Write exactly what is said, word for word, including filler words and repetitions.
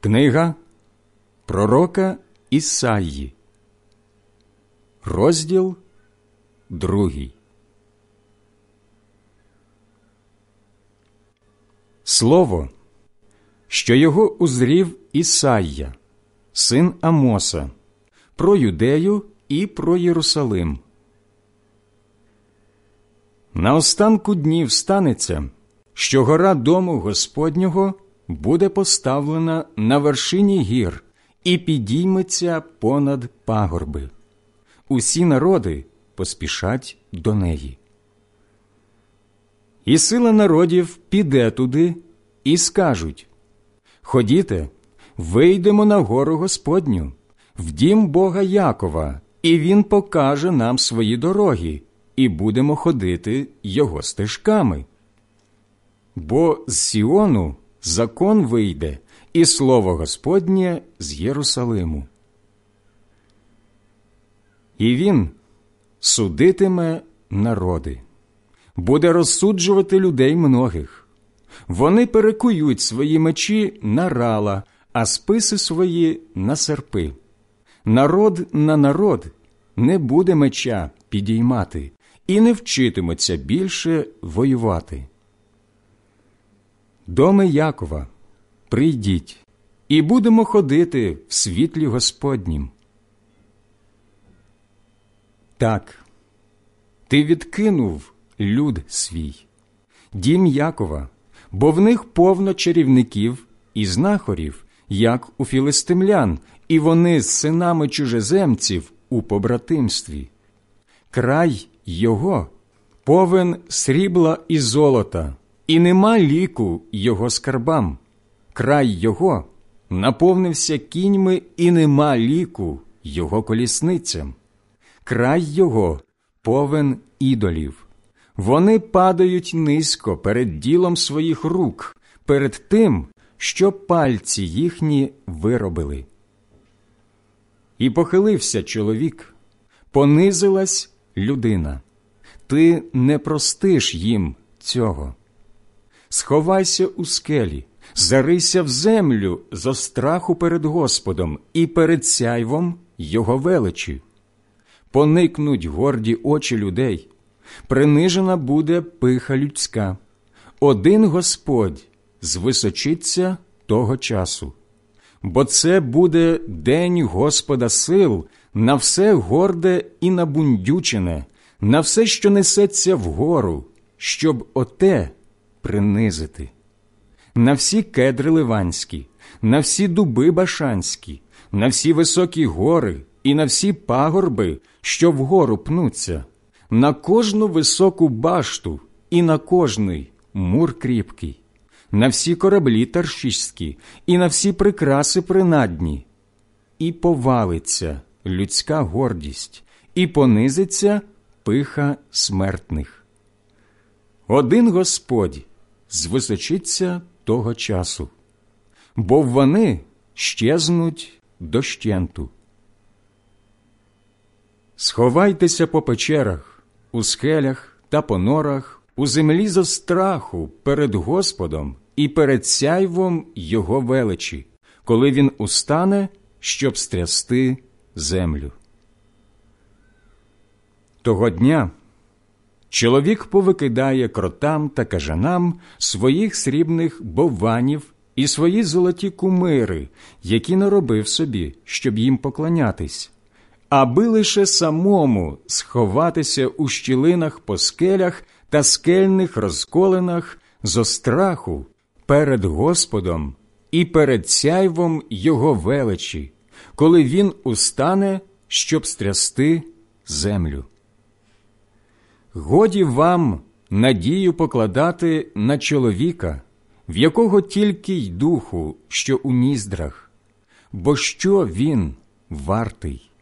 Книга пророка Ісаї, розділ другий. Слово, що його узрів Ісайя, син Амоса, про Юдею і про Єрусалим. На останку днів станеться, що гора дому Господнього буде поставлена на вершині гір і підійметься понад пагорби. Усі народи поспішать до неї. І сила народів піде туди і скажуть: «Ходіте, вийдемо на гору Господню, в дім Бога Якова, і Він покаже нам свої дороги, і будемо ходити його стежками. Бо з Сіону закон вийде, і слово Господнє з Єрусалиму. І він судитиме народи, буде розсуджувати людей многих. Вони перекують свої мечі на рала, а списи свої на серпи. Народ на народ не буде меча підіймати і не вчитиметься більше воювати. Доми Якова, прийдіть, і будемо ходити в світлі Господнім. Так, ти відкинув люд свій, дім Якова, бо в них повно чарівників і знахарів, як у філистимлян, і вони з синами чужеземців у побратимстві. Край його повен срібла і золота, і нема ліку його скарбам. Край його наповнився кіньми, і нема ліку його колісницям. Край його повен ідолів. Вони падають низько перед ділом своїх рук, перед тим, що пальці їхні виробили. І похилився чоловік, понизилась людина. Ти не простиш їм цього. Сховайся у скелі, зарийся в землю зо страху перед Господом і перед сяйвом його величі. Поникнуть горді очі людей, принижена буде пиха людська. Один Господь звисочиться того часу. Бо це буде день Господа сил на все горде і набундючене, на все, що несеться вгору, щоб оте принизити. На всі кедри ливанські, на всі дуби башанські, на всі високі гори і на всі пагорби, що вгору пнуться, на кожну високу башту і на кожний мур кріпкий, на всі кораблі таршиські і на всі прикраси принадні. І повалиться людська гордість, і понизиться пиха смертних. Один Господь звисочиться того часу, бо вони щезнуть дощенту. Сховайтеся по печерах, у скелях та по норах, у землі зо страху перед Господом і перед сяйвом його величі, коли він устане, щоб стрясти землю. Того дня чоловік повикидає кротам та кажанам своїх срібних бовванів і свої золоті кумири, які наробив собі, щоб їм поклонятись, аби лише самому сховатися у щілинах по скелях та скельних розколинах зо страху перед Господом і перед сяйвом його величі, коли він устане, щоб стрясти землю. Годі вам надію покладати на чоловіка, в якого тільки й духу, що у ніздрах, бо що він вартий?